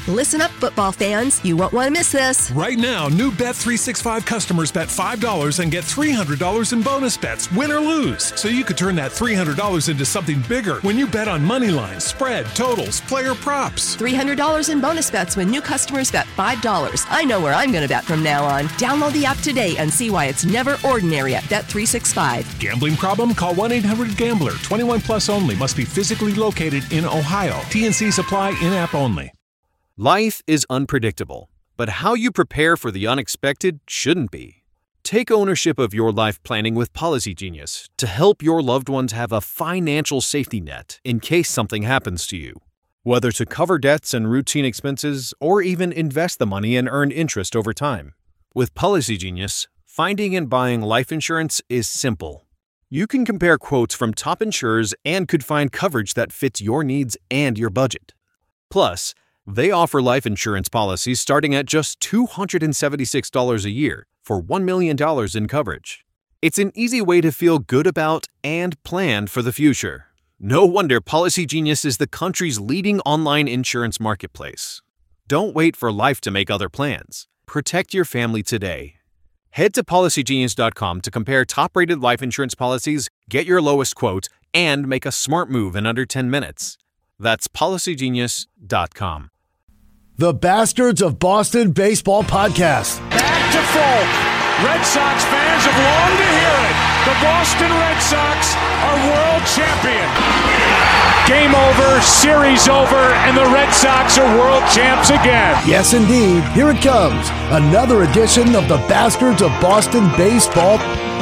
Listen up, football fans. You won't want to miss this. Right now, new Bet365 customers bet $5 and get $300 in bonus bets, win or lose. So you could turn that $300 into something bigger when you bet on money lines, spread, totals, player props. $300 in bonus bets when new customers bet $5. I know where I'm going to bet from now on. Download the app today and see why it's never ordinary at Bet365. Gambling problem? Call 1-800-GAMBLER. 21 plus only. Must be physically located in Ohio. T&Cs apply. In-app only. Life is unpredictable, but how you prepare for the unexpected shouldn't be. Take ownership of your life planning with Policy Genius to help your loved ones have a financial safety net in case something happens to you. Whether to cover debts and routine expenses or even invest the money and earn interest over time. With Policy Genius, finding and buying life insurance is simple. You can compare quotes from top insurers and could find coverage that fits your needs and your budget. Plus, they offer life insurance policies starting at just $276 a year for $1 million in coverage. It's an easy way to feel good about and plan for the future. No wonder Policy Genius is the country's leading online insurance marketplace. Don't wait for life to make other plans. Protect your family today. Head to PolicyGenius.com to compare top-rated life insurance policies, get your lowest quote, and make a smart move in under 10 minutes. That's PolicyGenius.com. The Bastards of Boston Baseball Podcast. Back to Folk. Red Sox fans have longed to hear it. The Boston Red Sox are world champion. Game over, series over, and the Red Sox are world champs again. Yes, indeed. Here it comes. Another edition of the Bastards of Boston Baseball.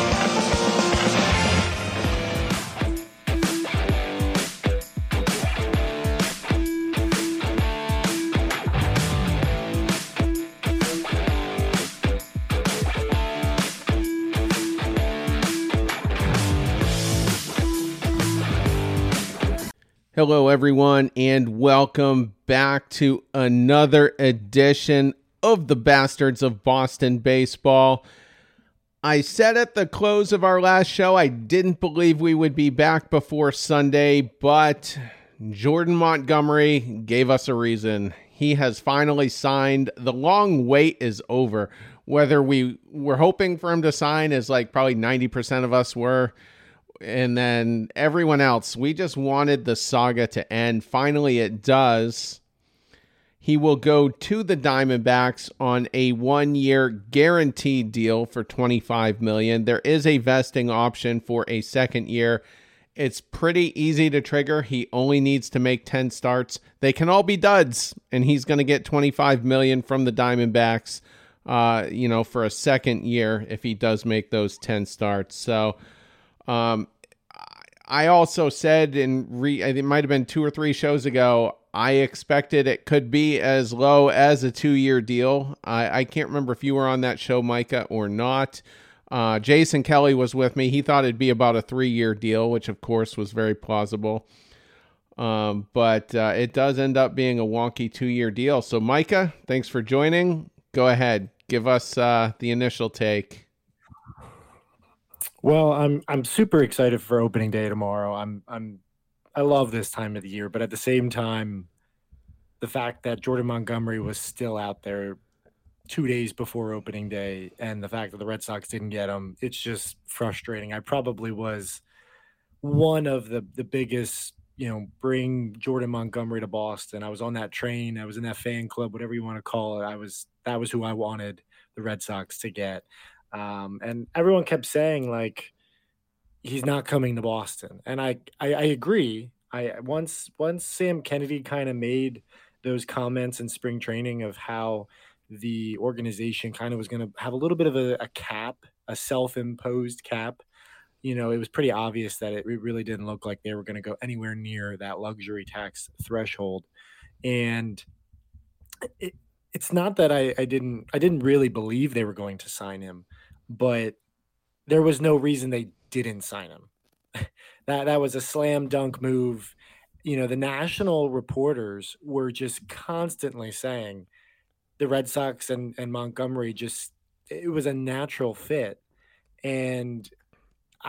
Hello, everyone, and welcome back to another edition of the Bastards of Boston Baseball. I said at the close of our last show I didn't believe we would be back before Sunday, but Jordan Montgomery gave us a reason. He has finally signed. The long wait is over. Whether we were hoping for him to sign, as like probably 90% of us were, and then everyone else, we just wanted the saga to end. Finally, it does. He will go to the Diamondbacks on a 1-year guaranteed deal for $25 million. There is a vesting option for a second year. It's pretty easy to trigger. He only needs to make 10 starts. They can all be duds, and he's going to get $25 million from the Diamondbacks, for a second year if he does make those 10 starts. So, I also said it might have been 2 or 3 shows ago, I expected it could be as low as a 2-year deal. I can't remember if you were on that show, Micah, or not. Jason Kelly was with me. He thought it'd be about a 3-year deal, which of course was very plausible. But it does end up being a wonky 2-year deal. So Micah, thanks for joining. Go ahead. Give us the initial take. Well, I'm super excited for opening day tomorrow. I love this time of the year, but at the same time, the fact that Jordan Montgomery was still out there 2 days before opening day, and the fact that the Red Sox didn't get him, it's just frustrating. I probably was one of the biggest, bring Jordan Montgomery to Boston. I was on that train. I was in that fan club, whatever you want to call it. That was who I wanted the Red Sox to get. And everyone kept saying, like, he's not coming to Boston. And I agree. Once Sam Kennedy kind of made those comments in spring training of how the organization kind of was going to have a little bit of a cap, a self-imposed cap, it was pretty obvious that it really didn't look like they were going to go anywhere near that luxury tax threshold. And it's not that I didn't really believe they were going to sign him, but there was no reason they didn't sign him. That was a slam dunk move. The national reporters were just constantly saying the Red Sox and Montgomery it was a natural fit. And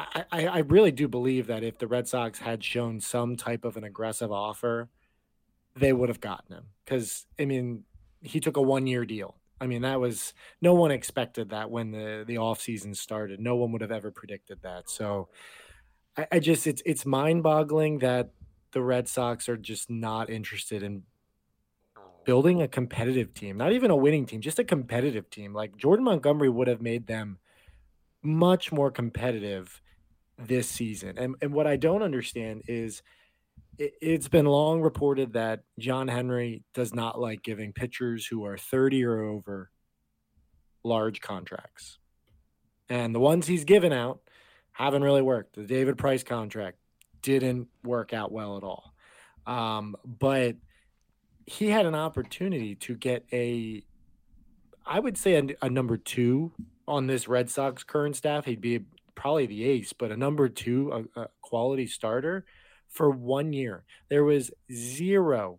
I really do believe that if the Red Sox had shown some type of an aggressive offer, they would have gotten him. Because, I mean, he took a 1-year deal. I mean, that was no one expected that when the offseason started. No one would have ever predicted that. So I just it's mind-boggling that the Red Sox are just not interested in building a competitive team, not even a winning team, just a competitive team. Like Jordan Montgomery would have made them much more competitive this season. And what I don't understand is it's been long reported that John Henry does not like giving pitchers who are 30 or over large contracts. And the ones he's given out haven't really worked. The David Price contract didn't work out well at all. But he had an opportunity to get I would say a number 2 on this Red Sox current staff. He'd be probably the ace, but a number 2, a quality starter for 1 year. There was zero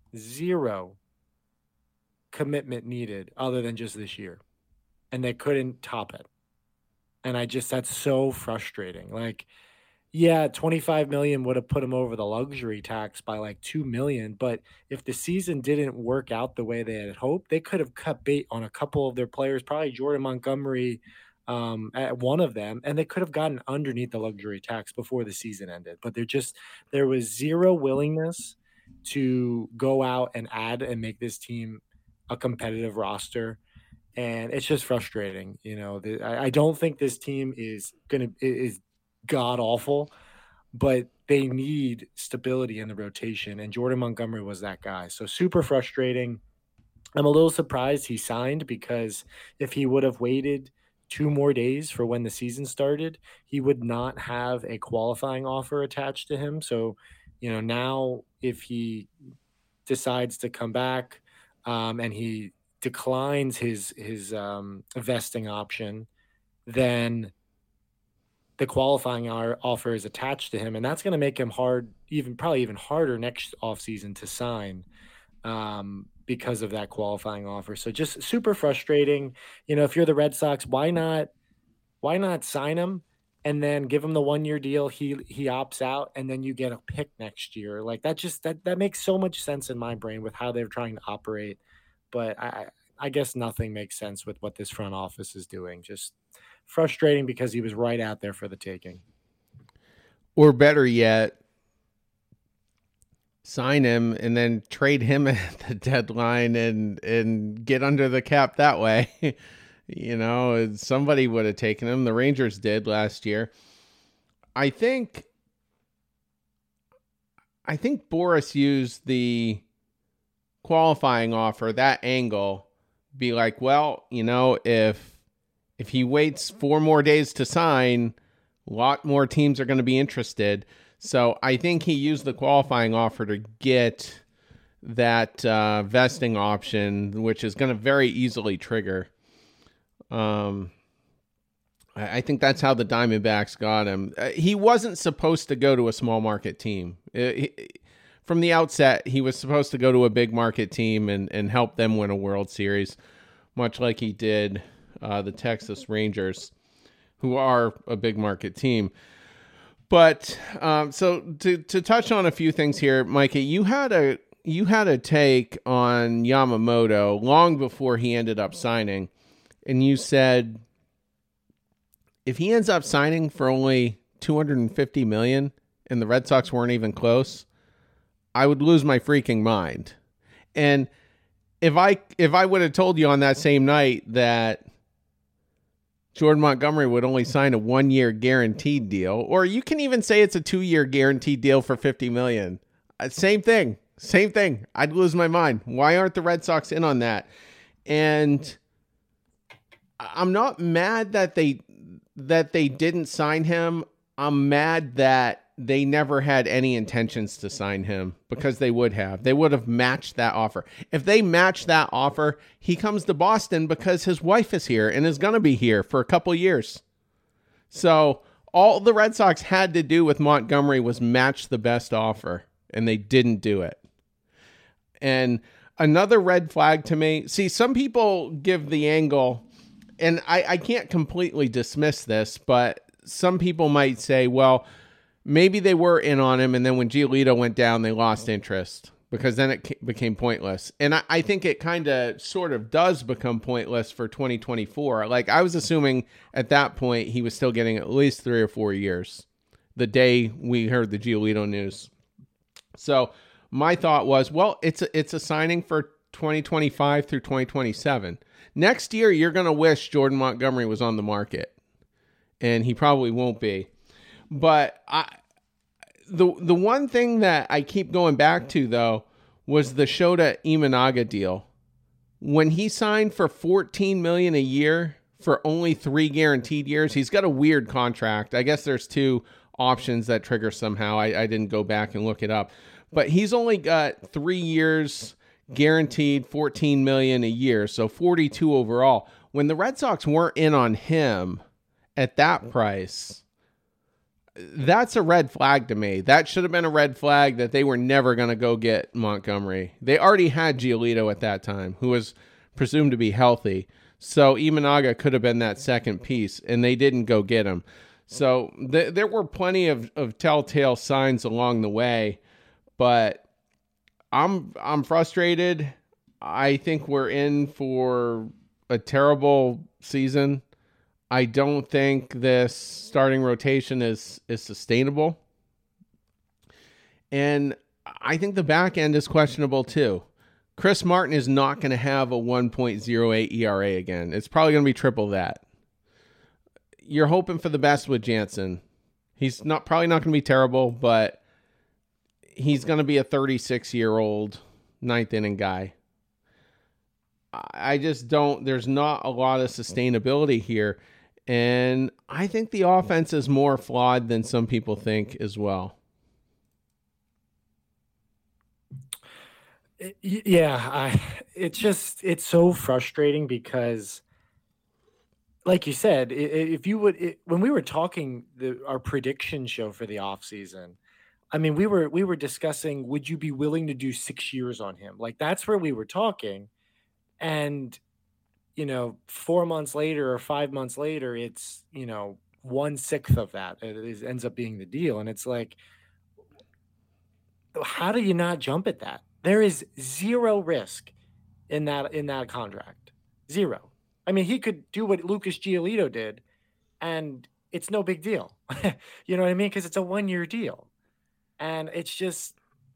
commitment needed other than just this year. And they couldn't top it. And that's so frustrating. Like, yeah, $25 million would have put him over the luxury tax by like $2 million. But if the season didn't work out the way they had hoped, they could have cut bait on a couple of their players, probably Jordan Montgomery, at one of them, and they could have gotten underneath the luxury tax before the season ended. But there was zero willingness to go out and add and make this team a competitive roster. And it's just frustrating. You know, I don't think this team is god awful, but they need stability in the rotation. And Jordan Montgomery was that guy. So super frustrating. I'm a little surprised he signed, because if he would have waited 2 more days for when the season started, he would not have a qualifying offer attached to him. So, you know, now if he decides to come back and he declines his vesting option, then the qualifying offer is attached to him, and that's going to make him probably even harder next offseason to sign because of that qualifying offer. So just super frustrating. You know, if you're the Red Sox, why not sign him and then give him the 1-year deal? He opts out, and then you get a pick next year. Like that makes so much sense in my brain with how they're trying to operate. But I guess nothing makes sense with what this front office is doing. Just frustrating, because he was right out there for the taking. Or better yet, sign him and then trade him at the deadline and get under the cap that way. You know, somebody would have taken him. The Rangers did last year. I think Boris used the qualifying offer, that angle, be like, well, you know, if he waits 4 more days to sign, a lot more teams are going to be interested. So I think he used the qualifying offer to get that vesting option, which is going to very easily trigger. I think that's how the Diamondbacks got him. He wasn't supposed to go to a small market team. From the outset, he was supposed to go to a big market team and help them win a World Series, much like he did the Texas Rangers, who are a big market team. But so to touch on a few things here, Mikey, you had a take on Yamamoto long before he ended up signing, and you said if he ends up signing for only $250 million and the Red Sox weren't even close, I would lose my freaking mind. And if I would have told you on that same night that Jordan Montgomery would only sign a 1-year guaranteed deal, or you can even say it's a 2-year guaranteed deal for $50 million. Same thing. I'd lose my mind. Why aren't the Red Sox in on that? And I'm not mad that they didn't sign him. I'm mad that they never had any intentions to sign him, because they would have. They would have matched that offer. If they match that offer, he comes to Boston because his wife is here and is going to be here for a couple years. So all the Red Sox had to do with Montgomery was match the best offer, and they didn't do it. And another red flag to me, see, some people give the angle, and I can't completely dismiss this, but some people might say, well, maybe they were in on him, and then when Giolito went down, they lost interest. because then it became pointless. And I think it kind of sort of does become pointless for 2024. Like, I was assuming at that point he was still getting at least 3 or 4 years the day we heard the Giolito news. So my thought was, well, it's a signing for 2025 through 2027. Next year, you're going to wish Jordan Montgomery was on the market, and he probably won't be. But the one thing that I keep going back to, though, was the Shota Imanaga deal. When he signed for $14 million a year for only 3 guaranteed years, he's got a weird contract. I guess there's 2 options that trigger somehow. I didn't go back and look it up. But he's only got 3 years guaranteed, $14 million a year, so 42 overall. When the Red Sox weren't in on him at that price, that's a red flag to me. That should have been a red flag that they were never going to go get Montgomery. They already had Giolito at that time, who was presumed to be healthy. So Imanaga could have been that second piece, and they didn't go get him. So there were plenty of telltale signs along the way, but I'm frustrated. I think we're in for a terrible season. I don't think this starting rotation is sustainable. And I think the back end is questionable too. Chris Martin is not going to have a 1.08 ERA again. It's probably going to be triple that. You're hoping for the best with Jansen. He's probably not going to be terrible, but he's going to be a 36-year-old ninth inning guy. I just don't, there's not a lot of sustainability here. And I think the offense is more flawed than some people think as well. Yeah, it's so frustrating because, like you said, when we were talking our prediction show for the offseason, I mean, we were discussing, would you be willing to do 6 years on him? Like, that's where we were talking. And 4 months later or 5 months later, it's 1/6 of that. It ends up being the deal, and it's like, how do you not jump at that? There is zero risk in that contract. Zero. I mean, he could do what Lucas Giolito did, and it's no big deal. You know what I mean? Because it's a 1-year deal, and it's just,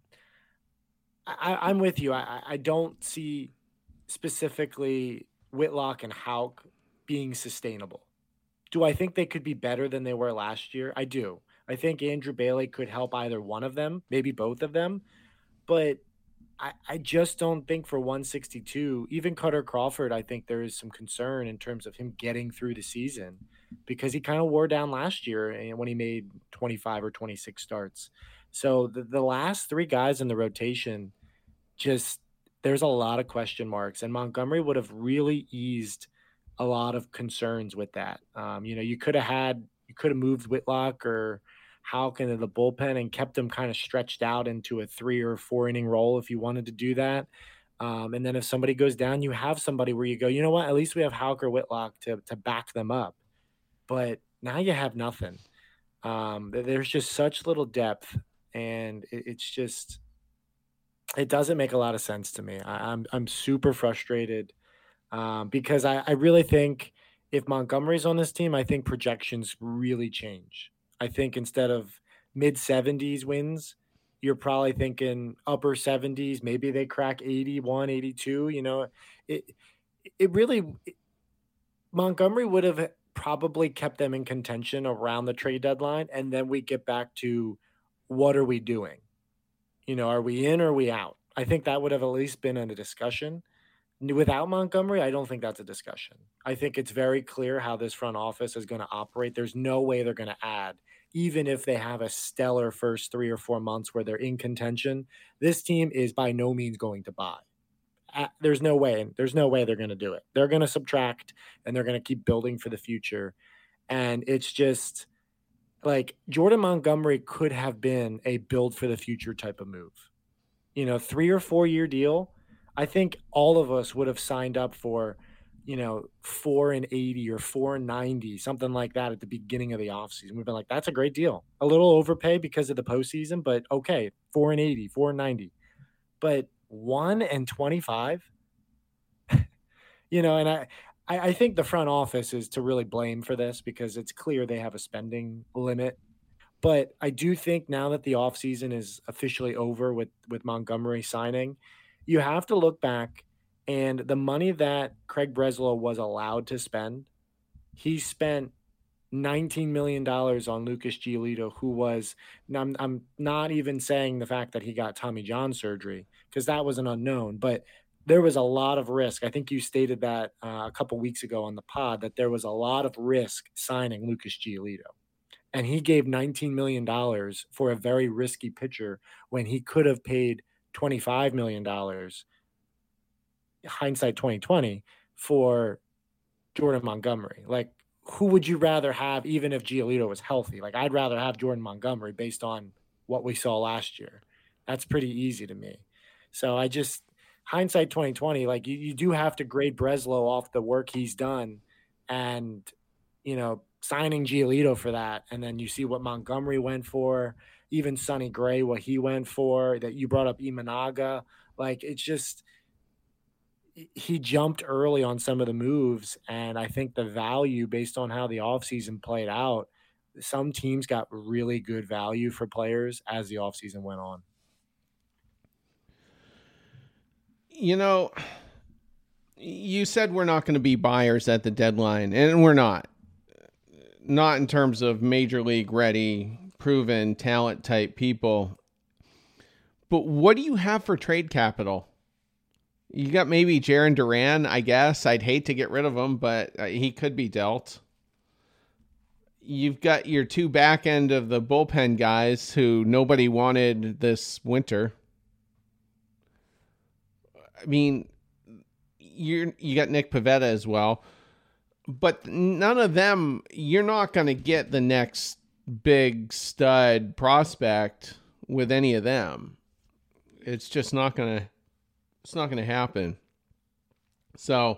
I'm with you. I don't see specifically Whitlock and Houck being sustainable. Do I think they could be better than they were last year? I do. I think Andrew Bailey could help either one of them, maybe both of them. But I just don't think for 162, even Cutter Crawford, I think there is some concern in terms of him getting through the season because he kind of wore down last year when he made 25 or 26 starts. So the last 3 guys in the rotation, just there's a lot of question marks, and Montgomery would have really eased a lot of concerns with that. You could have moved Whitlock or Houck into the bullpen and kept them kind of stretched out into a 3 or 4 inning role if you wanted to do that. And then if somebody goes down, you have somebody where you go, you know what, at least we have Houck or Whitlock to back them up. But now you have nothing. There's just such little depth, and it's just, it doesn't make a lot of sense to me. I'm super frustrated because I really think if Montgomery's on this team, I think projections really change. I think instead of mid-70s wins, you're probably thinking upper 70s. Maybe they crack 81, 82. Montgomery would have probably kept them in contention around the trade deadline, and then we get back to what are we doing? Are we in or are we out? I think that would have at least been in a discussion. Without Montgomery, I don't think that's a discussion. I think it's very clear how this front office is going to operate. There's no way they're going to add, even if they have a stellar first 3 or 4 months where they're in contention. This team is by no means going to buy. There's no way they're going to do it. They're going to subtract, and they're going to keep building for the future. And it's just like Jordan Montgomery could have been a build for the future type of move. 3 or 4 year deal. I think all of us would have signed up for, 4-80 or 4-90, something like that at the beginning of the offseason. We've been like, that's a great deal. A little overpay because of the postseason, but okay, 4-80, 4-90. but 1-25, and I think the front office is to really blame for this because it's clear they have a spending limit. But I do think now that the offseason is officially over with Montgomery signing, you have to look back, and the money that Craig Breslow was allowed to spend, he spent $19 million on Lucas Giolito, who was, I'm not even saying the fact that he got Tommy John surgery because that was an unknown, but there was a lot of risk. I think you stated that a couple weeks ago on the pod that there was a lot of risk signing Lucas Giolito. And he gave $19 million for a very risky pitcher when he could have paid $25 million, hindsight 2020, for Jordan Montgomery. Like, who would you rather have even if Giolito was healthy? Like, I'd rather have Jordan Montgomery based on what we saw last year. That's pretty easy to me. So I just, hindsight 2020, like you do have to grade Breslow off the work he's done and, signing Giolito for that. And then you see what Montgomery went for, even Sonny Gray, what he went for, that you brought up Imanaga. Like, it's just, he jumped early on some of the moves. And I think the value based on how the offseason played out, some teams got really good value for players as the offseason went on. You said we're not going to be buyers at the deadline, and we're not. Not in terms of major league ready, proven talent type people. But what do you have for trade capital? You got maybe Jarren Duran, I guess. I'd hate to get rid of him, but he could be dealt. You've got your two back end of the bullpen guys who nobody wanted this winter. I mean, you got Nick Pivetta as well. But none of them, you're not going to get the next big stud prospect with any of them. It's just not going to happen. So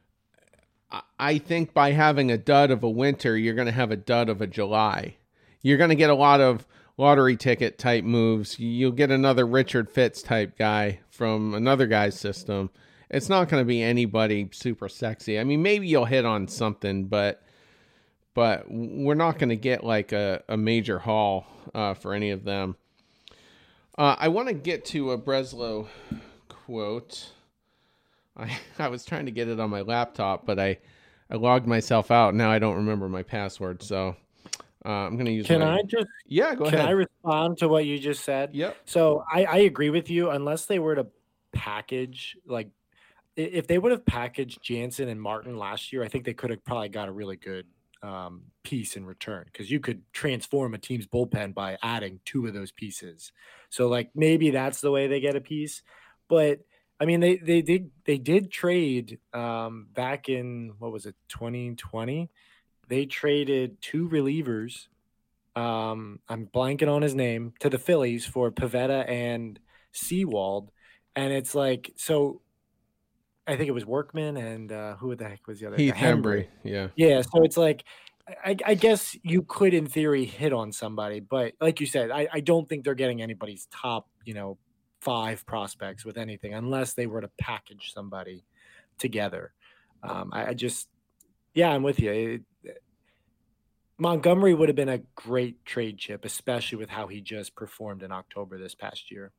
I think by having a dud of a winter, you're going to have a dud of a July. You're going to get a lot of lottery ticket type moves. You'll get another Richard Fitz type guy from another guy's system. It's not going to be anybody super sexy. I mean, maybe you'll hit on something, but we're not going to get like a major haul for any of them. I want to get to a Breslow quote. I was trying to get it on my laptop, but I logged myself out. Now I don't remember my password, so I'm going to use. Can I go ahead. Can I respond to what you just said? Yep. So I agree with you. Unless they were to package, like if they would have packaged Jansen and Martin last year, I think they could have probably got a really good piece in return, because you could transform a team's bullpen by adding two of those pieces. So like maybe that's the way they get a piece. But I mean, they did trade back in, what was it, 2020? They traded two relievers. I'm blanking on his name, to the Phillies for Pivetta and Sewald. And it's like, so I think it was Workman and who the heck was the other? Heath Hembree. Yeah. Yeah. So it's like, I guess you could in theory hit on somebody, but like you said, I don't think they're getting anybody's top, 5 prospects with anything unless they were to package somebody together. I'm with you. Montgomery would have been a great trade chip, especially with how he just performed in October this past year.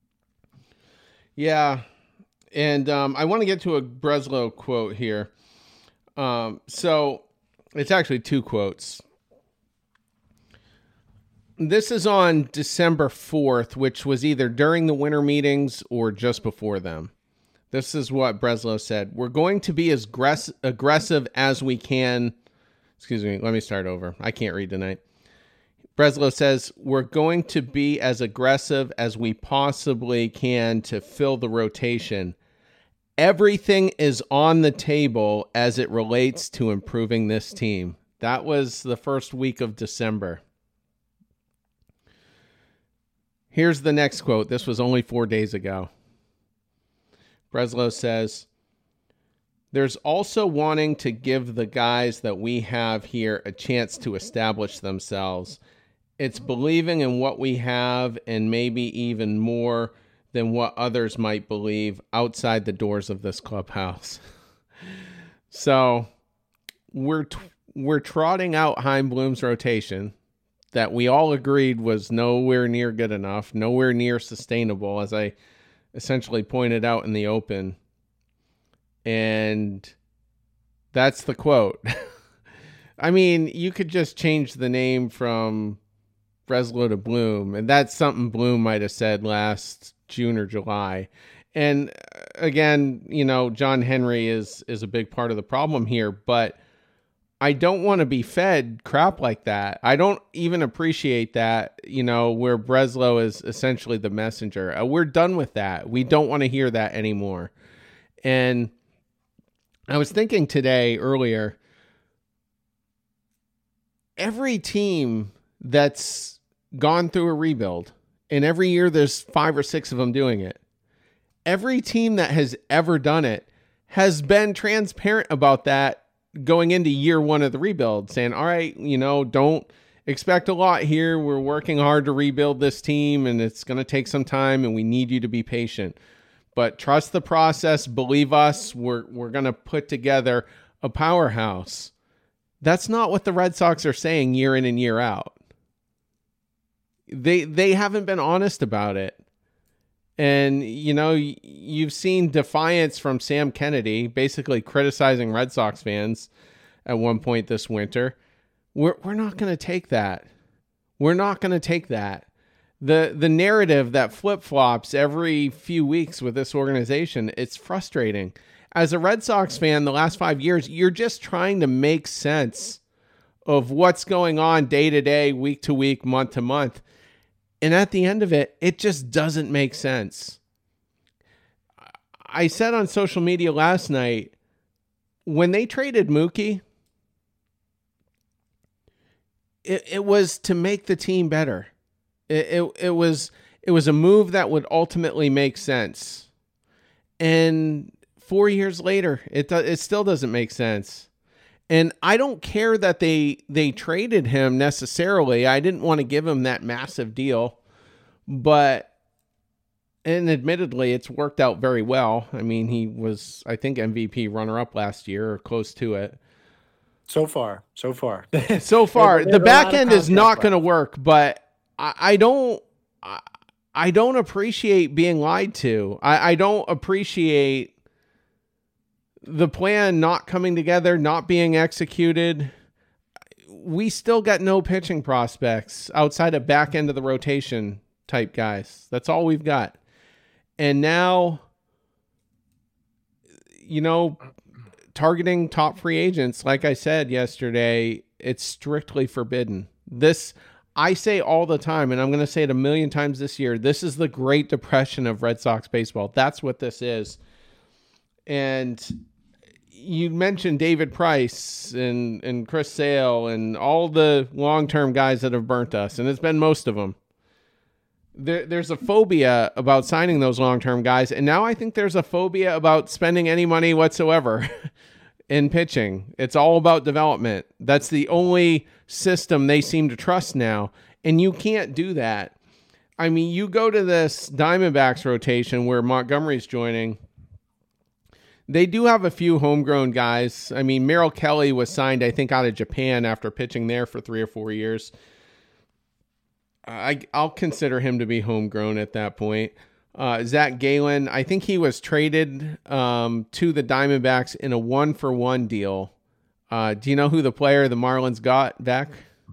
Yeah. And I want to get to a Breslow quote here. So it's actually 2 quotes. This is on December 4th, which was either during the winter meetings or just before them. This is what Breslow said. We're going to be as aggressive as we can. Excuse me, let me start over. I can't read tonight. Breslow says, we're going to be as aggressive as we possibly can to fill the rotation. Everything is on the table as it relates to improving this team. That was the first week of December. Here's the next quote. This was only 4 days ago. Breslow says, there's also wanting to give the guys that we have here a chance to establish themselves. It's believing in what we have and maybe even more than what others might believe outside the doors of this clubhouse. So we're trotting out Chaim Bloom's rotation that we all agreed was nowhere near good enough, nowhere near sustainable, as I essentially pointed out in the open. And that's the quote. I mean, you could just change the name from Breslow to Bloom, and that's something Bloom might have said last June or July. And again, John Henry is a big part of the problem here, but I don't want to be fed crap like that. I don't even appreciate that, where Breslow is essentially the messenger. We're done with that. We don't want to hear that anymore. And I was thinking today earlier, every team that's gone through a rebuild, and every year there's 5 or 6 of them doing it, every team that has ever done it has been transparent about that going into year 1 of the rebuild, saying, all right, don't expect a lot here. We're working hard to rebuild this team, and it's going to take some time, and we need you to be patient. But trust the process. Believe us. We're going to put together a powerhouse. That's not what the Red Sox are saying year in and year out. They haven't been honest about it. And, you've seen defiance from Sam Kennedy, basically criticizing Red Sox fans at one point this winter. We're not going to take that. We're not going to take that. The narrative that flip-flops every few weeks with this organization, it's frustrating. As a Red Sox fan, the last 5 years, you're just trying to make sense of what's going on day to day, week to week, month to month. And at the end of it, it just doesn't make sense. I said on social media last night, when they traded Mookie, it was to make the team better. It was a move that would ultimately make sense. And 4 years later, it still doesn't make sense. And I don't care that they traded him necessarily. I didn't want to give him that massive deal, and admittedly, it's worked out very well. I mean, he was, I think, MVP runner-up last year or close to it. So far. The back end is not going to work, but I don't appreciate being lied to. I don't appreciate the plan not coming together, not being executed. We still got no pitching prospects outside of back end of the rotation type guys. That's all we've got. And now, targeting top free agents, like I said yesterday, it's strictly forbidden. This, I say all the time, and I'm going to say it 1,000,000 times this year, this is the Great Depression of Red Sox baseball. That's what this is. And you mentioned David Price and Chris Sale and all the long-term guys that have burnt us, and it's been most of them. There's a phobia about signing those long-term guys, and now I think there's a phobia about spending any money whatsoever in pitching. It's all about development. That's the only system they seem to trust now, and you can't do that. I mean, you go to this Diamondbacks rotation where Montgomery's joining. They do have a few homegrown guys. I mean, Merrill Kelly was signed, I think, out of Japan after pitching there for 3 or 4 years. I'll consider him to be homegrown at that point. Zach Gallen, I think he was traded to the Diamondbacks in a 1-for-1 deal. Do you know who the player the Marlins got back?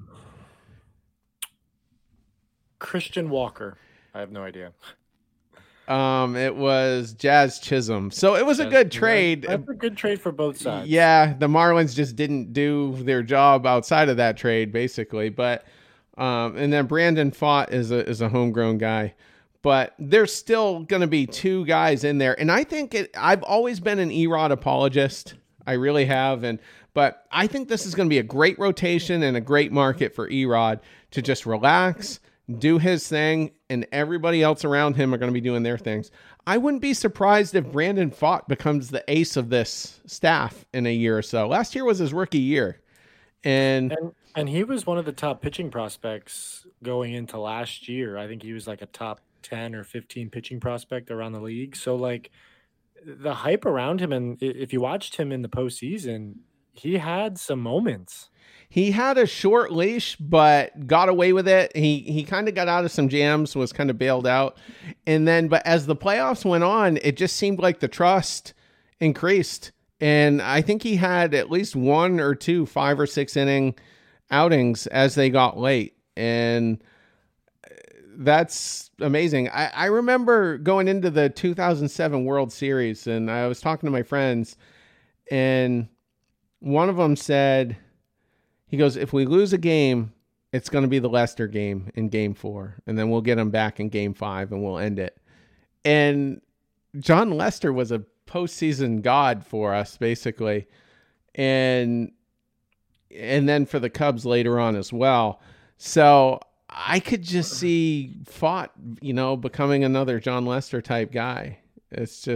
Christian Walker. I have no idea. It was Jazz Chisholm. So it was a good trade. That's a good trade for both sides. Yeah, the Marlins just didn't do their job outside of that trade, basically. But and then Brandon Pfaadt is a homegrown guy. But there's still going to be 2 guys in there. And I think I've always been an Erod apologist. I really have. But I think this is going to be a great rotation and a great market for Erod to just relax, do his thing, and everybody else around him are going to be doing their things. I wouldn't be surprised if Brandon Pfaadt becomes the ace of this staff in a year or so. Last year was his rookie year. And he was one of the top pitching prospects going into last year. I think he was like a top 10 or 15 pitching prospect around the league. So like the hype around him, and if you watched him in the postseason, he had some moments. He had a short leash, but got away with it. He kind of got out of some jams, was kind of bailed out. And then, but as the playoffs went on, it just seemed like the trust increased. And I think he had at least 1 or 2 5 or 6 inning outings as they got late. And that's amazing. I remember going into the 2007 World Series, and I was talking to my friends, and one of them said, he goes, if we lose a game, it's going to be the Lester game in game 4, and then we'll get him back in game 5 and we'll end it. And John Lester was a postseason god for us, basically. And then for the Cubs later on as well. So I could just see Pfaadt, becoming another John Lester type guy. It's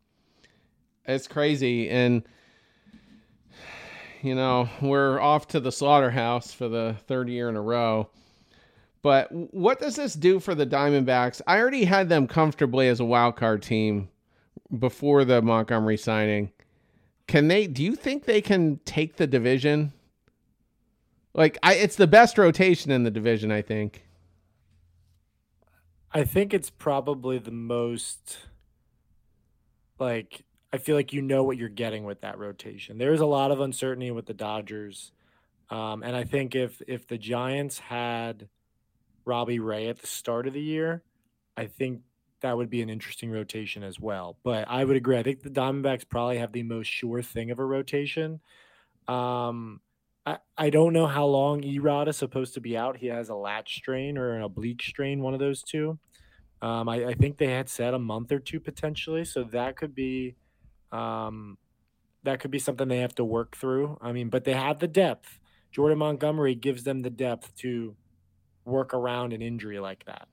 crazy. And, we're off to the slaughterhouse for the 3rd year in a row. But what does this do for the Diamondbacks? I already had them comfortably as a wild card team before the Montgomery signing. Do you think they can take the division? It's the best rotation in the division, I think. I think it's probably the most, I feel like what you're getting with that rotation. There's a lot of uncertainty with the Dodgers. And I think if the Giants had Robbie Ray at the start of the year, I think that would be an interesting rotation as well. But I would agree. I think the Diamondbacks probably have the most sure thing of a rotation. I don't know how long Erod is supposed to be out. He has a latch strain or an oblique strain, one of those two. I think they had said a month or 2 potentially. So that could be something they have to work through. But they have the depth. Jordan Montgomery gives them the depth to work around an injury like that.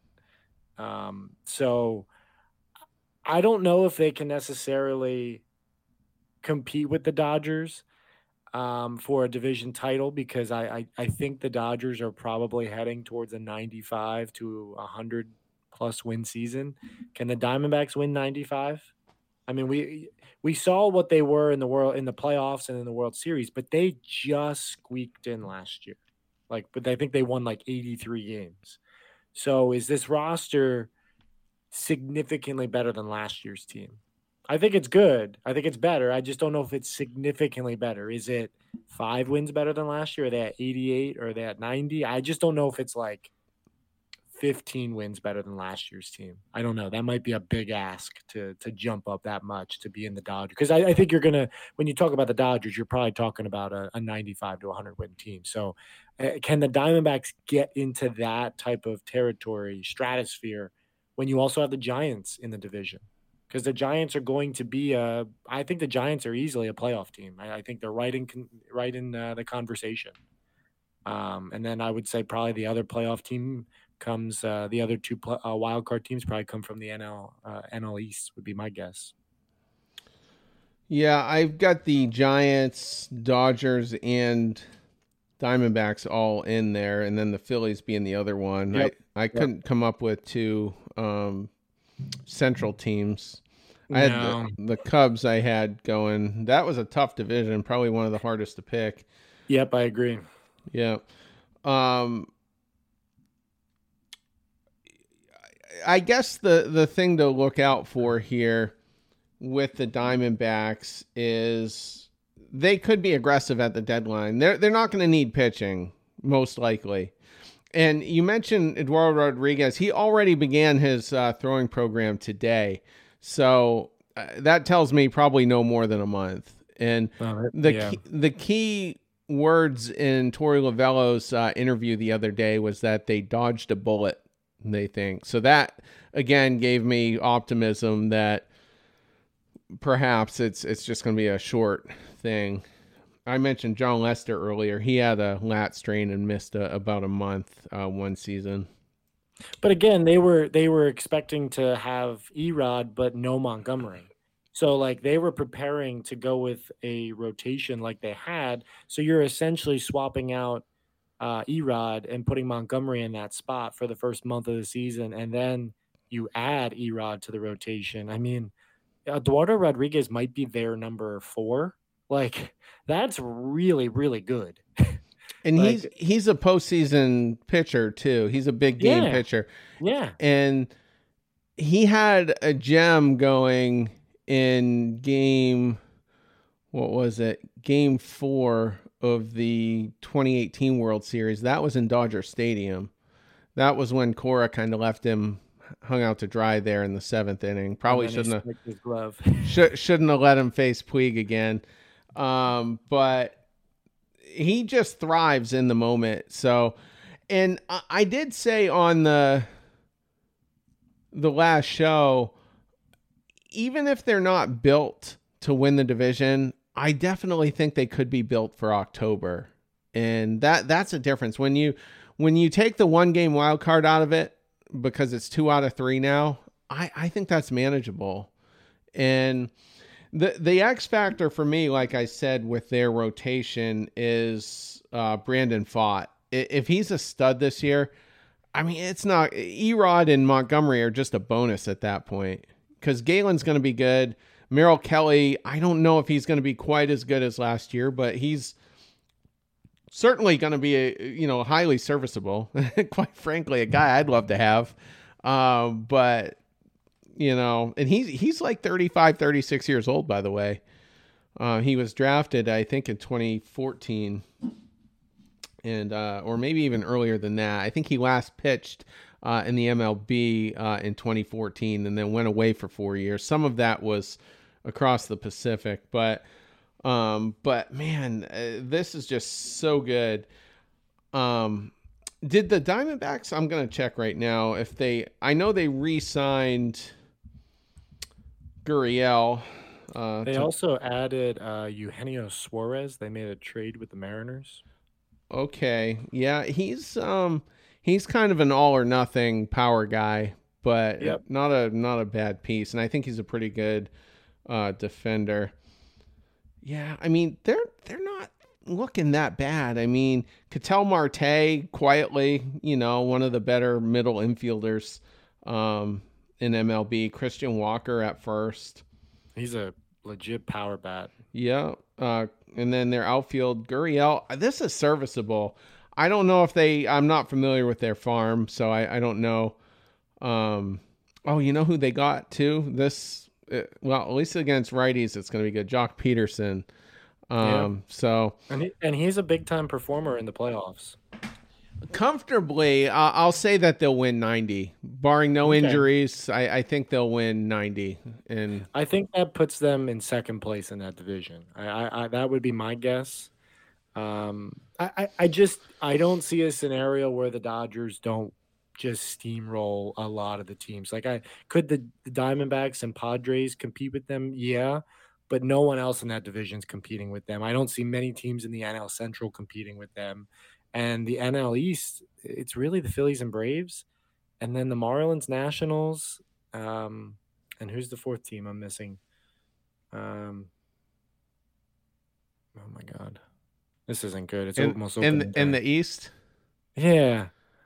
So I don't know if they can necessarily compete with the Dodgers for a division title, because I think the Dodgers are probably heading towards a 95 to 100 plus win season. Can the Diamondbacks win 95? We saw what they were in the playoffs and in the World Series, but they just squeaked in last year. But I think they won 83 games. So is this roster significantly better than last year's team? I think it's good. I think it's better. I just don't know if it's significantly better. Is it 5 wins better than last year? Are they at 88 or are they at 90? I just don't know if it's 15 wins better than last year's team. I don't know. That might be a big ask to jump up that much to be in the Dodgers. Because I think you're going to, when you talk about the Dodgers, you're probably talking about a 95 to 100 win team. So can the Diamondbacks get into that type of territory, stratosphere, when you also have the Giants in the division? Because the Giants are going to be I think the Giants are easily a playoff team. I think they're right in the conversation. And then I would say probably the other playoff team comes, the other 2 wild card teams probably come from the NL East would be my guess. Yeah, I've got the Giants, Dodgers, and Diamondbacks all in there, and then the Phillies being the other one. Yep. I couldn't come up with 2 Central teams. I had the Cubs I had going. That was a tough division, probably one of the hardest to pick. Yep, I agree. Yeah. I guess the thing to look out for here with the Diamondbacks is they could be aggressive at the deadline. They're not going to need pitching, most likely. And you mentioned Eduardo Rodriguez. He already began his throwing program today. So that tells me probably no more than a month. And the key words in Torey Lovullo's interview the other day was that they dodged a bullet, they think. So that, again, gave me optimism that perhaps it's just going to be a short thing. I mentioned John Lester earlier. He had a lat strain and missed about a month one season. But again, they were expecting to have Erod, but no Montgomery. So they were preparing to go with a rotation like they had. So you're essentially swapping out Erod and putting Montgomery in that spot for the first month of the season, and then you add Erod to the rotation. I mean, Eduardo Rodriguez might be their number 4. Like, that's really, really good. And like, he's a postseason pitcher too. He's a big game pitcher. Yeah. And he had a gem going in game 4 of the 2018 World Series. That was in Dodger Stadium. That was when Cora kind of left him hung out to dry there in the 7th inning. Probably shouldn't have his glove. shouldn't have let him face Puig again. But he just thrives in the moment. So, and I did say on the last show, even if they're not built to win the division, I definitely think they could be built for October. And that's a difference. When you take the 1-game wild card out of it, because it's 2 out of 3 now, I think that's manageable. And the X factor for me, like I said, with their rotation is Brandon Pfaadt. If he's a stud this year, I mean, it's not Erod and Montgomery are just a bonus at that point, because Galen's going to be good. Merrill Kelly, I don't know if he's going to be quite as good as last year, but he's certainly going to be highly serviceable. Quite frankly, a guy I'd love to have. But and he's like 35, 36 years old, by the way. He was drafted, I think, in 2014, and or maybe even earlier than that. I think he last pitched in the MLB in 2014, and then went away for 4 years. Some of that was across the Pacific, but man, this is just so good. Did the Diamondbacks? I'm gonna check right now if I know they re-signed Gurriel. They also added Eugenio Suarez. They made a trade with the Mariners. Okay, yeah, he's kind of an all or nothing power guy, but not a bad piece, and I think he's a pretty good defender. Yeah, I mean they're not looking that bad. I mean, Ketel Marte, quietly, one of the better middle infielders in MLB. Christian Walker at first. He's a legit power bat. Yeah. And then their outfield, Gurriel. This is serviceable. I don't know if I'm not familiar with their farm, so I don't know. You know who they got too? Well, at least against righties, it's going to be good. Jock Peterson. So and he's a big time performer in the playoffs. Comfortably, I'll say that they'll win 90, barring no injuries. I think they'll win 90, and I think that puts them in second place in that division. I that would be my guess. I don't see a scenario where the Dodgers don't just steamroll a lot of the teams. Like, could the Diamondbacks and Padres compete with them? Yeah. But no one else in that division is competing with them. I don't see many teams in the NL Central competing with them. And the NL East, it's really the Phillies and Braves. And then the Marlins, Nationals. And who's the 4th team I'm missing? Oh, my God. This isn't good. It's almost open. In the East? Yeah.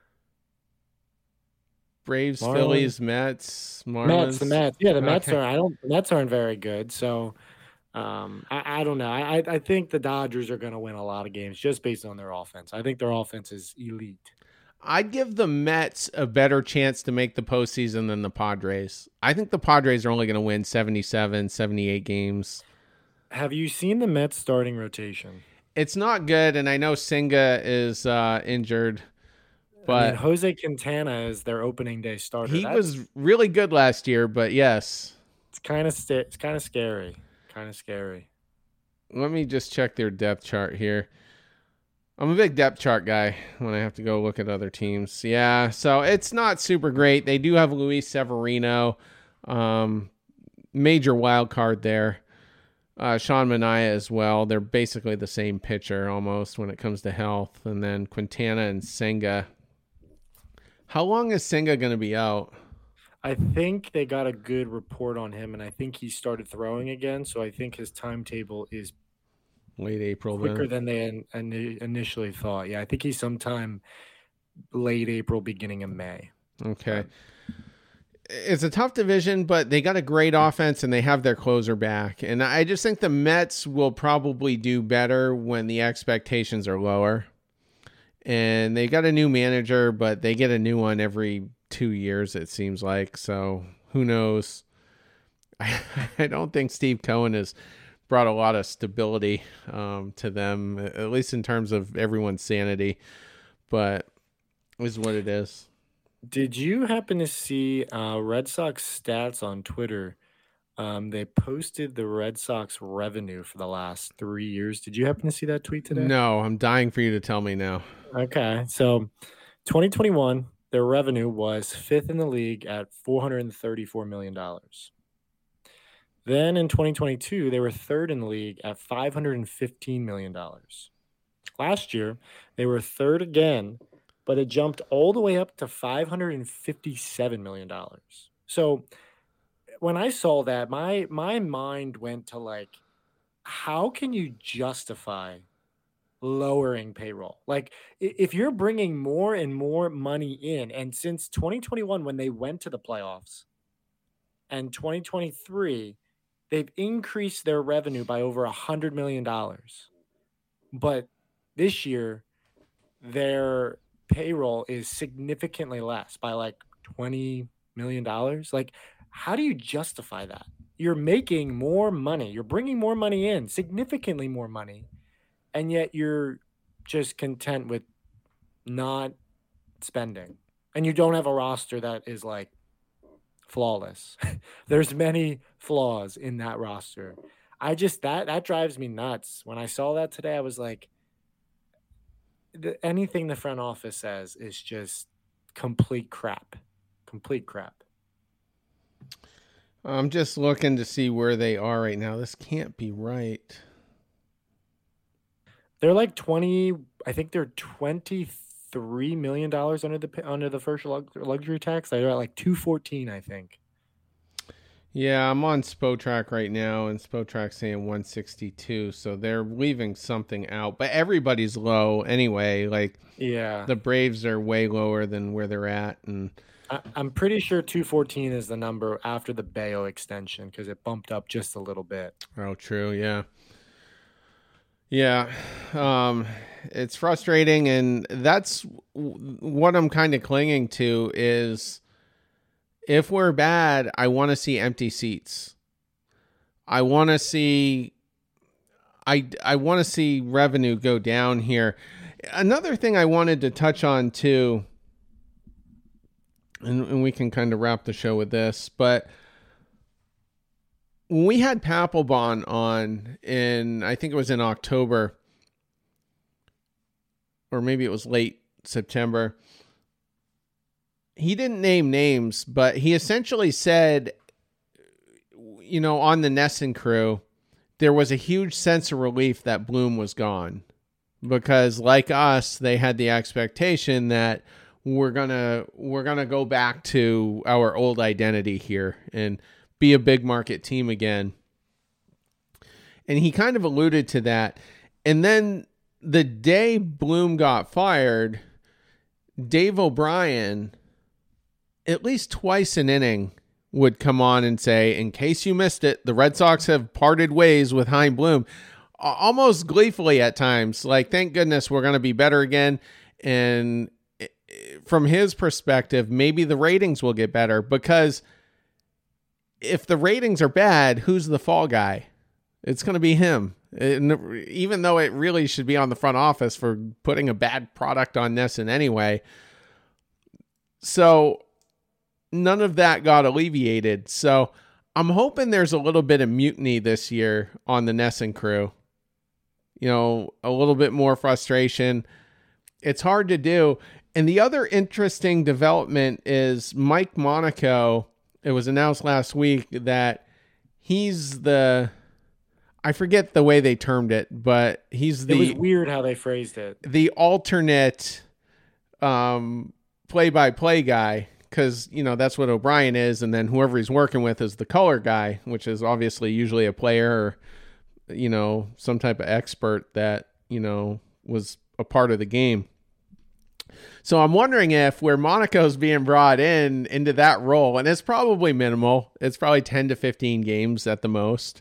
Braves, Marlins. Phillies, Mets, Marlins. The Mets. Yeah, the Mets the Mets aren't very good. So I don't know. I think the Dodgers are going to win a lot of games just based on their offense. I think their offense is elite. I'd give the Mets a better chance to make the postseason than the Padres. I think the Padres are only going to win 77, 78 games. Have you seen the Mets starting rotation? It's not good, and I know Senga is injured. But Jose Quintana is their opening day starter. He was really good last year, but yes. It's kind of scary. Kind of scary. Let me just check their depth chart here. I'm a big depth chart guy when I have to go look at other teams. Yeah, so it's not super great. They do have Luis Severino, major wild card there. Sean Manaea as well. They're basically the same pitcher almost when it comes to health. And then Quintana and Senga. How long is Senga going to be out? I think they got a good report on him, and I think he started throwing again. So I think his timetable is late April, quicker than they initially thought. Yeah, I think he's sometime late April, beginning of May. Okay. it's a tough division, but they got a great offense and they have their closer back. And I just think the Mets will probably do better when the expectations are lower. And they got a new manager, but they get a new one every 2 years, it seems like. So who knows? I don't think Steve Cohen has brought a lot of stability to them, at least in terms of everyone's sanity. But is what it is. Did you happen to see Red Sox stats on Twitter? They posted the Red Sox revenue for the last 3 years. Did you happen to see that tweet today? No, I'm dying for you to tell me now. Okay, so 2021, their revenue was fifth in the league at $434 million. Then in 2022, they were third in the league at $515 million. Last year, they were third again, but it jumped all the way up to $557 million. So when I saw that, my mind went to like, how can you justify lowering payroll? Like, if you're bringing more and more money in, and since 2021, when they went to the playoffs, and 2023, they've increased their revenue by over $100 million. But this year, their payroll is significantly less by like $20 million. Like, how do you justify that? You're making more money. You're bringing more money in, significantly more money. And yet you're just content with not spending. And you don't have a roster that is like flawless. There's many flaws in that roster. That drives me nuts. When I saw that today, I was like, anything the front office says is just complete crap. Complete crap. I'm just looking to see where they are right now. This can't be right. They're like 20. I think they're $23 million under the first luxury tax. They're at like 214, I think. Yeah, I'm on Spotrac right now, and Spotrac's saying 162, so they're leaving something out. But everybody's low anyway. Like, yeah, the Braves are way lower than where they're at, and I'm pretty sure 214 is the number after the Bayo extension because it bumped up just a little bit. Oh, true, yeah. Yeah, it's frustrating, and that's what I'm kind of clinging to is if we're bad, I want to see empty seats. I want to see revenue go down here. Another thing I wanted to touch on too, and we can kind of wrap the show with this, but when we had Papelbon on I think it was in October, or maybe it was late September, he didn't name names, but he essentially said, you know, on the NESN crew, there was a huge sense of relief that Bloom was gone because, like us, they had the expectation that we're gonna go back to our old identity here and be a big market team again. And he kind of alluded to that. And then the day Bloom got fired, Dave O'Brien, at least twice an inning, would come on and say, in case you missed it, the Red Sox have parted ways with Chaim Bloom, almost gleefully at times. Like, thank goodness we're going to be better again. And from his perspective, maybe the ratings will get better, because if the ratings are bad, who's the fall guy? It's going to be him. Even though it really should be on the front office for putting a bad product on NESN anyway. So none of that got alleviated. So I'm hoping there's a little bit of mutiny this year on the NESN crew. You know, a little bit more frustration. It's hard to do. And the other interesting development is Mike Monaco. It was announced last week that he's I forget the way they termed it, but it was weird how they phrased it. The alternate play-by-play guy, because, you know, that's what O'Brien is, and then whoever he's working with is the color guy, which is obviously usually a player or, you know, some type of expert that, you know, was a part of the game. So I'm wondering if where Monaco's being brought into that role, and it's probably minimal, it's probably 10 to 15 games at the most.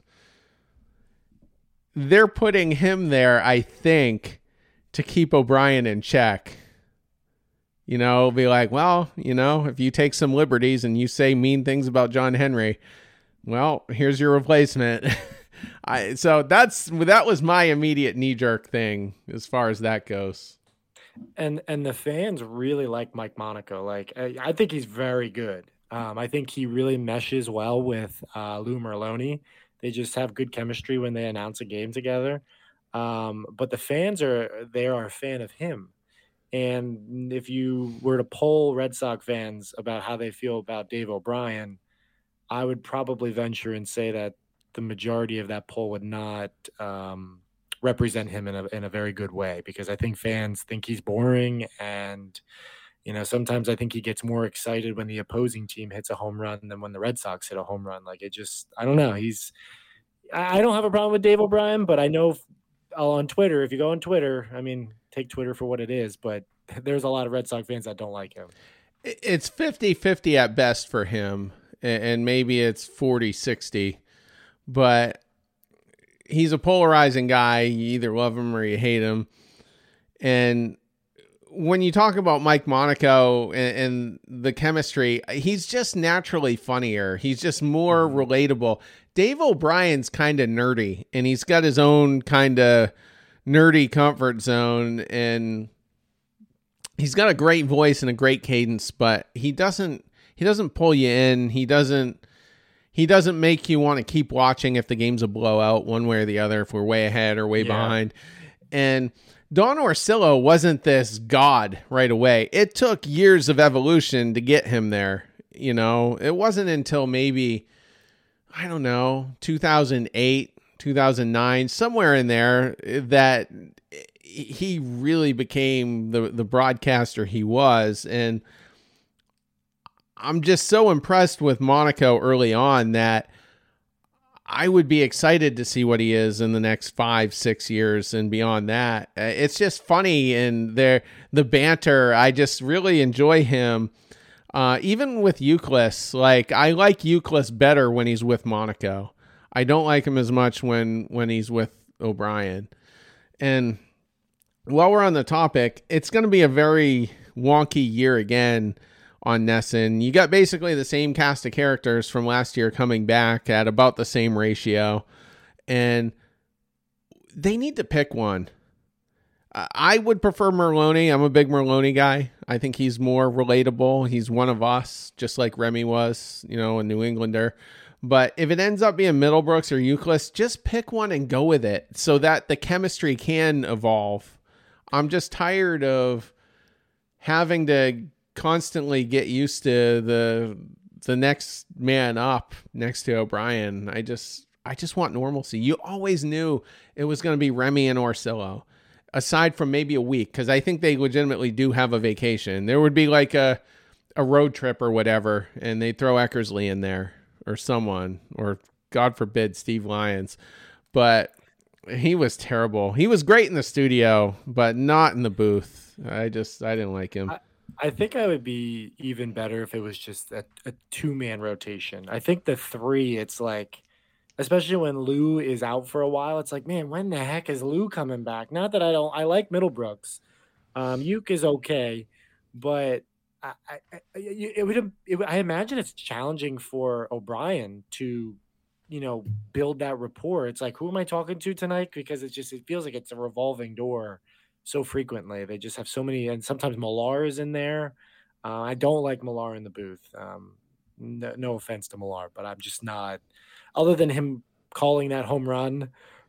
They're putting him there, I think, to keep O'Brien in check. Be like, well, if you take some liberties and you say mean things about John Henry, well, here's your replacement. So that was my immediate knee-jerk thing as far as that goes. And the fans really like Mike Monaco. Like, I think he's very good. I think he really meshes well with Lou Merloni. They just have good chemistry when they announce a game together. But the fans are a fan of him. And if you were to poll Red Sox fans about how they feel about Dave O'Brien, I would probably venture and say that the majority of that poll would not represent him in a very good way, because I think fans think he's boring, and sometimes I think he gets more excited when the opposing team hits a home run than when the Red Sox hit a home run. Like, I don't know. I don't have a problem with Dave O'Brien, but I know on Twitter, if you go on Twitter, I mean, take Twitter for what it is, but there's a lot of Red Sox fans that don't like him. It's 50-50 at best for him, and maybe it's 40-60, but he's a polarizing guy. You either love him or you hate him. And when you talk about Mike Monaco and the chemistry, he's just naturally funnier. He's just more relatable. Dave O'Brien's kind of nerdy, and he's got his own kind of nerdy comfort zone, and he's got a great voice and a great cadence, but he doesn't pull you in. He doesn't make you want to keep watching if the game's a blowout one way or the other, if we're way ahead or way behind. And Don Orsillo wasn't this god right away. It took years of evolution to get him there. It wasn't until maybe, 2008, 2009, somewhere in there, that he really became the broadcaster he was. And I'm just so impressed with Monaco early on that I would be excited to see what he is in the next 5-6 years and beyond that. It's just funny, and the banter. I just really enjoy him. Even with Youkilis, I like Youkilis better when he's with Monaco. I don't like him as much when he's with O'Brien. And while we're on the topic, it's going to be a very wonky year again on NESN. You got basically the same cast of characters from last year coming back at about the same ratio, and they need to pick one. I would prefer Merloni. I'm a big Merloni guy. I think he's more relatable. He's one of us, just like Remy was, a New Englander. But if it ends up being Middlebrooks or Youkilis, just pick one and go with it so that the chemistry can evolve. I'm just tired of having to constantly get used to the next man up next to O'Brien. I just want normalcy. You always knew it was going to be Remy and Orsillo, aside from maybe a week, because I think they legitimately do have a vacation. There would be like a road trip or whatever, and they'd throw Eckersley in there or someone, or God forbid, Steve Lyons. But he was terrible. He was great in the studio, but not in the booth. I didn't like him. I think I would be even better if it was just a two-man rotation. I think the three, it's like, especially when Lou is out for a while, it's like, man, when the heck is Lou coming back? Not that I like Middlebrooks. Uke is okay, but I imagine it's challenging for O'Brien to, build that rapport. It's like, who am I talking to tonight? Because it feels like it's a revolving door so frequently. They just have so many, and sometimes Millar is in there. I don't like Millar in the booth. No offense to Millar, but I'm just not, other than him calling that home run.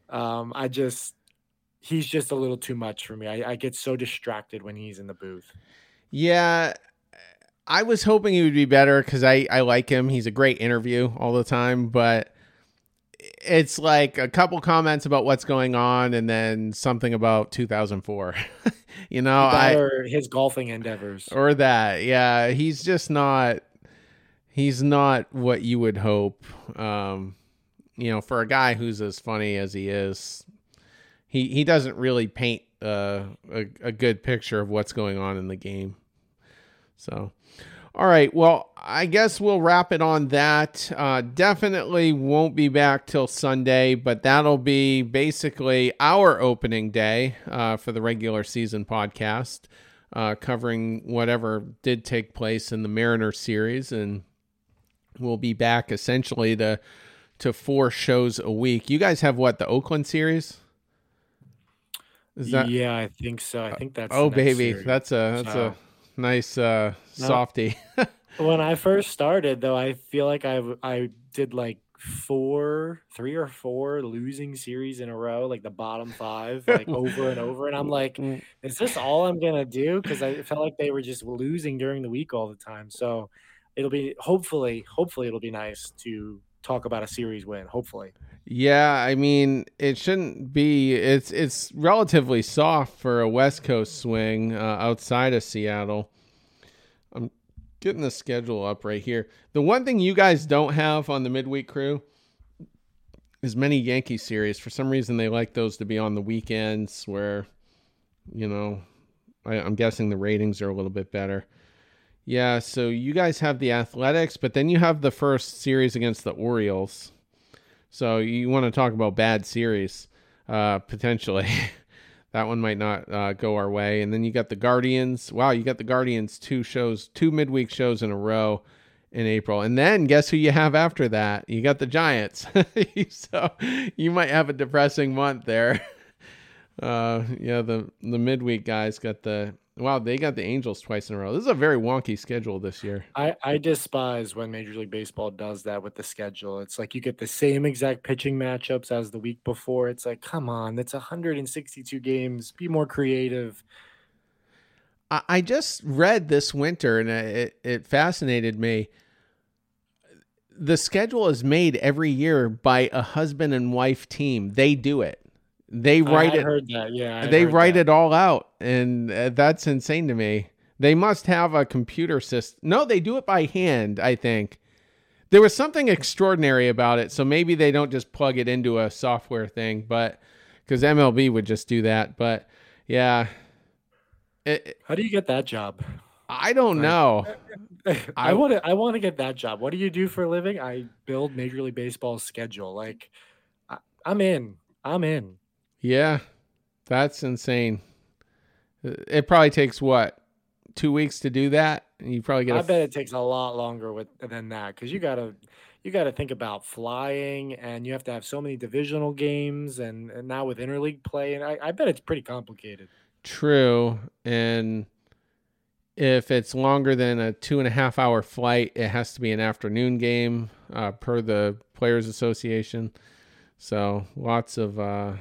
He's just a little too much for me. I get so distracted when he's in the booth. Yeah. I was hoping he would be better because I like him. He's a great interview all the time, but it's like a couple comments about what's going on and then something about 2004, or his golfing endeavors or that. Yeah. He's just not what you would hope. For a guy who's as funny as he is, he doesn't really paint a good picture of what's going on in the game. So, all right. Well, I guess we'll wrap it on that. Definitely won't be back till Sunday, but that'll be basically our opening day for the regular season podcast, covering whatever did take place in the Mariners series. And we'll be back essentially to 4 shows a week. You guys have what, the Oakland series? Is that? Yeah, I think so. I think that's oh the next baby, series. that's a nice softie. When I first started, though, I feel like I did like 3 or 4 losing series in a row, like the bottom 5, like over and over. And I'm like, is this all I'm gonna do? Because I felt like they were just losing during the week all the time. So it'll be hopefully it'll be nice to talk about a series win. Hopefully. Yeah, I mean, it shouldn't be. It's relatively soft for a West Coast swing outside of Seattle. I'm getting the schedule up right here. The one thing you guys don't have on the midweek crew is many Yankee series. For some reason, they like those to be on the weekends where, I'm guessing the ratings are a little bit better. Yeah, so you guys have the Athletics, but then you have the first series against the Orioles. So you want to talk about bad series, potentially. That one might not go our way. And then you got the Guardians. Wow, you got the Guardians 2 midweek shows in a row in April. And then guess who you have after that? You got the Giants. So you might have a depressing month there. The midweek guys got they got the Angels twice in a row. This is a very wonky schedule this year. I despise when Major League Baseball does that with the schedule. It's like you get the same exact pitching matchups as the week before. It's like, come on, that's 162 games. Be more creative. I just read this winter, and it fascinated me. The schedule is made every year by a husband and wife team. They do it. They write it. I heard that. Yeah, they write it all out, and that's insane to me. They must have a computer system. No, they do it by hand. I think there was something extraordinary about it. So maybe they don't just plug it into a software thing, but because MLB would just do that. But yeah, how do you get that job? I don't know. I want to get that job. What do you do for a living? I build Major League Baseball's schedule. Like, I'm in. Yeah, that's insane. It probably takes 2 weeks to do that. And you probably get. I bet it takes a lot longer than that because you gotta think about flying, and you have to have so many divisional games, and now with interleague play, and I bet it's pretty complicated. True, and if it's longer than a 2.5 hour flight, it has to be an afternoon game per the Players Association. So lots of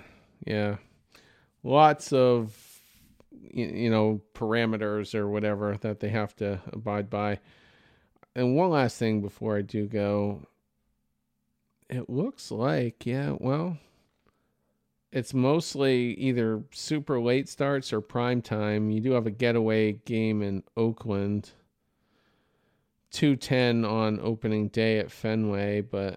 parameters or whatever that they have to abide by. And one last thing before I do go, it looks like it's mostly either super late starts or prime time. You do have a getaway game in Oakland, 2:10 on opening day at Fenway, but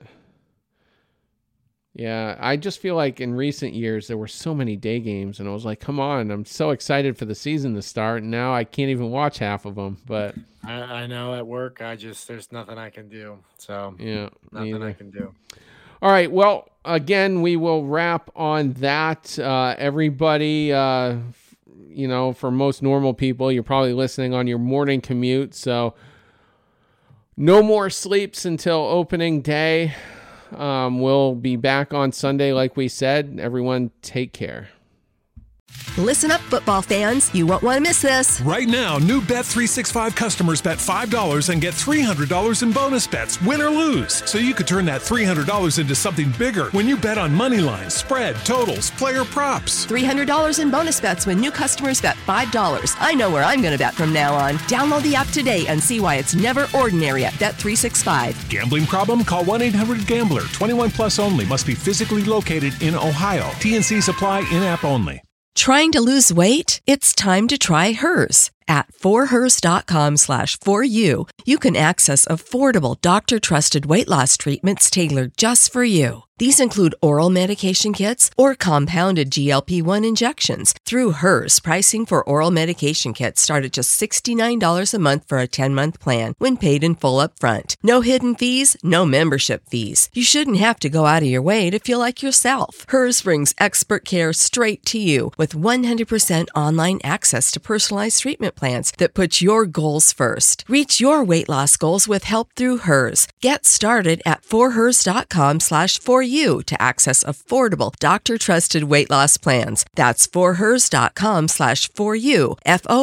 yeah, I just feel like in recent years there were so many day games, and I was like, come on, I'm so excited for the season to start, and now I can't even watch half of them. But I know at work, there's nothing I can do. So yeah, nothing I can do. All right, well, again, we will wrap on that. Everybody, for most normal people, you're probably listening on your morning commute, so no more sleeps until opening day. We'll be back on Sunday, like we said. Everyone, take care. Listen up, football fans. You won't want to miss this. Right now, new Bet365 customers bet $5 and get $300 in bonus bets, win or lose. So you could turn that $300 into something bigger when you bet on money lines, spread, totals, player props. $300 in bonus bets when new customers bet $5. I know where I'm going to bet from now on. Download the app today and see why it's never ordinary at Bet365. Gambling problem? Call 1-800-GAMBLER. 21 plus only. Must be physically located in Ohio. T&Cs apply. In-app only. Trying to lose weight? It's time to try Hers. At forhers.com/4u, you can access affordable doctor-trusted weight loss treatments tailored just for you. These include oral medication kits or compounded GLP-1 injections. Through Hers, pricing for oral medication kits start at just $69 a month for a 10-month plan when paid in full upfront. No hidden fees, no membership fees. You shouldn't have to go out of your way to feel like yourself. Hers brings expert care straight to you with 100% online access to personalized treatment plans that put your goals first. Reach your weight loss goals with help through Hers. Get started at forhers.com/4u to access affordable, doctor-trusted weight loss plans. That's forhers.com/4u,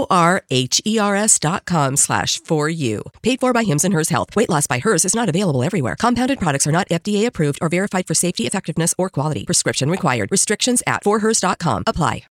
forhers.com/4u. Paid for by Hims and Hers Health. Weight loss by Hers is not available everywhere. Compounded products are not FDA approved or verified for safety, effectiveness, or quality. Prescription required. Restrictions at forhers.com apply.